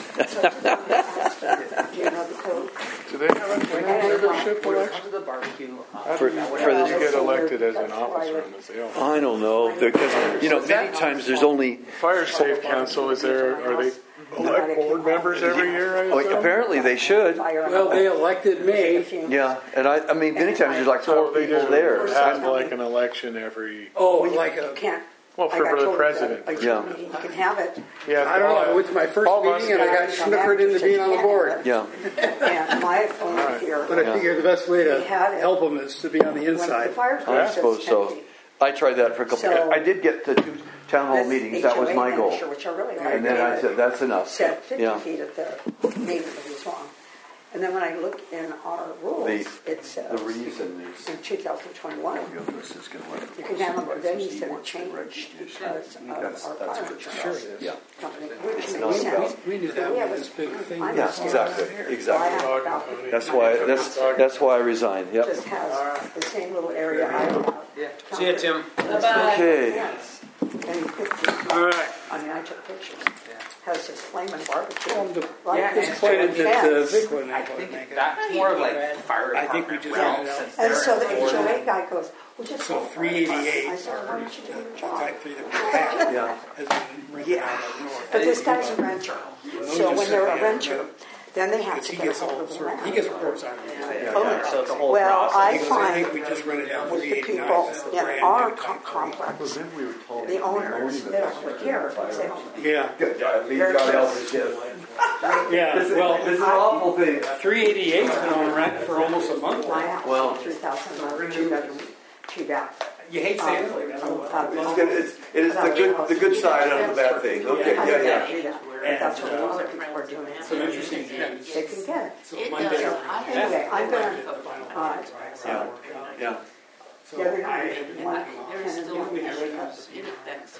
do you know the code? Do they have a general membership When it election? comes to the barbecue, uh, How For- do you, for how do this- you get elected as an That's why officer I- on the sale? I don't know, because, you know, many times there's only, Fire Safe Council, is there, are they elect board members every year, I oh, assume? apparently they should. well, they elected me. Yeah, and I, I mean, many times there's like So four they people just there. have like an election every, Oh, Well, you- like you a. can't. well, like for I the told you, president. a for- Yeah. meeting, You can have it. Yeah, I don't know. I went to my first Paul meeting and I got Musk- snookered into being on the board. Yeah, And my phone Alright. here. But I Yeah. figure the best way to We had it. help them is to be on the when the inside. fire I department suppose says so. ten feet. I tried that for a couple, So- I did get to two town hall This meetings, that was H O A my goal. manager, Which I really like. And then I said, that's enough. Said fifty Yeah. feet at the meeting, it was wrong. And then when I look in our rules, The- it says. The reason is, In two thousand twenty-one, this is going to. you can have them, but then you said it changed because of our That's, that's fire what insurance it is. Yeah, company, which It's makes not sense. about- We knew that We have was a- this big thing. I yeah, understand. exactly, So I exactly. have about- That's why, that's, that's why I resigned, yep. Just has the same little area I have. yeah. See you, Tim. Okay. Yes. And pictures. All right. I mean, I took pictures. Has this flaming barbecue. Well, I'm di- right Yeah, next to disappointed the that uh, fence. Vic wasn't I able to think make it. that's more of like fire I think we department just realm, found out. since And they're so the H O A important. guy goes, well, just. So go for it." three eighty-eight, I said, or why don't you do your the job? type three that we have, Yeah. has been rented out of north. But this guy's a renter. So when they're a renter, then they have Because to he get a gets hold all, of the sort of- he land. gets reports on it. Yeah, so it's a whole Well, process. I He goes, I think find we just rented out with three the eighty-nine. people That's the in brand our new com- type. complex, Then we were told. the owners, they don't really care. They don't- Yeah, God help us, yes. yeah, well, This is an awful thing. three eighty-eight's been on rent for almost a month. My house, Well- three thousand, two bedroom, two bath. You hate saying it. It's good, it's, it is the good, the good side of the bad thing, okay, I yeah, can't yeah. do that. But that's what a lot of people are doing. Some interesting things. They can get it. So It Monday, does. I have- Anyway, I'm gonna, uh, Yeah, yeah. so the other night, one There's tenant still got me issues. a It affects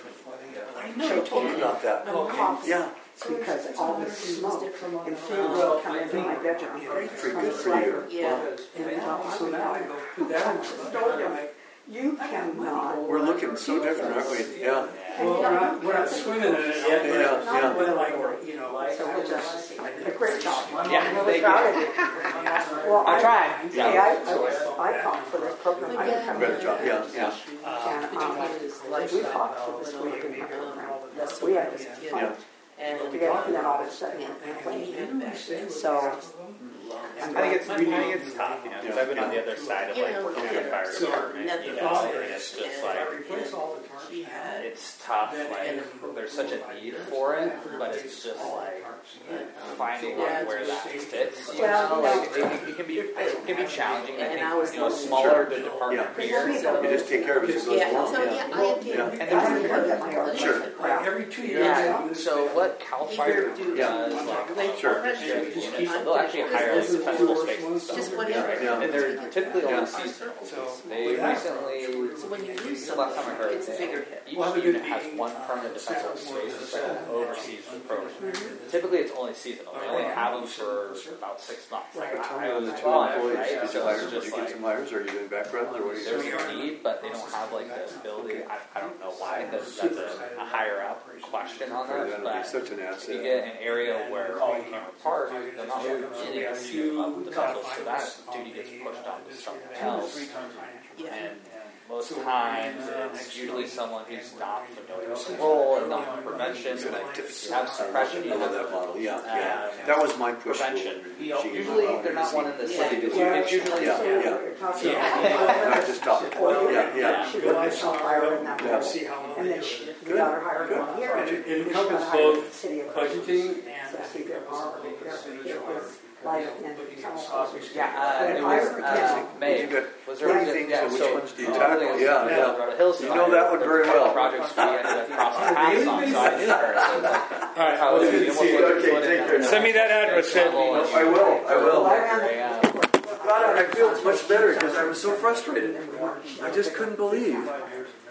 I know, told me about that. coffee. Yeah. Because all the smoke and fumes that come into my bedroom. Great for, from good the for you. Yeah. And uh, so now I put that on the door. You cannot. We're looking so different, aren't we? Yeah, well, we're not, we're not swimming in it yet, yeah, but yeah. we're like, you know, like. So we're just a great job. Yeah, We're thank proud you. of you. Well, I tried. See, I, I was, I fought for this program. I didn't come Better job, yeah, yeah. And, um, we fought for this program. We had this fight together, and then all of a sudden, it complained. So, I think it's, I think it's tough, you know, because I've been on the other side of like working in the fire department, you know, and it's just like, She had it's tough, like, there's such a need for it, but it's just like finding like where that fits, you know, like, it, it can be, it can be challenging, I think, you know, smaller the department here, so. You just take care of it as it goes Yeah, along, so yeah. yeah, I have to. Yeah. And I there's didn't forget my yard. Sure. Every two years. Yeah, so what Cal Fire does, like, Sure. partnership units, they'll actually hire like festival space and stuff. Just whatever. Yeah. And they're typically only seasonal. So, They recently, So when you lose this is the something, last time I heard, it's a bigger hit. each unit has one permanent defensive space that oversees the program. Typically, it's only seasonal. They only have them for about six months. Like, I was Two one, employees, right? did you So hire, it's did just you get like, some hires, or are you doing background, or what are you there's doing? a need, but they don't have like the ability. I, I don't know why, because that's a, a higher up question on That'd that. be But such an if you asset. get an area where all Cameron Park, they're not really getting a season level defensive, so that duty gets pushed on to something else. Yeah. And most times it's usually someone who's not familiar with the role and not prevention, have suppression. I love that model. Yeah, yeah. Uh, That was my push. prevention. She gave me Usually a they're not model. one in the She city. did. It's usually Yeah, yeah. You're talking Not about just top. Yeah, yeah. she worked for Calfire in that Yeah. role. See how long And they then do she, it. we got her hired Good. one year. And it- it We got encompasses hired both at the city of budgeting So and she did also our- looking at it individual was art, life and looking at uh, sausage. Yeah, uh, But it if was I were uh, to- May. You got Was three there things, yeah, so which so ones do you uh, tackle? really, Yeah, uh, yeah. Colorado Hills You know that one very There's a couple well. projects we ended up crossing paths on, so I knew her. So like, All right, how well, was it's good you to almost see you. looked Okay, foot in take that care. Send me that address, Sid. level and- I will, I will. Well, I ran the- Yeah. God, I feel much better because I was so frustrated. I just couldn't believe.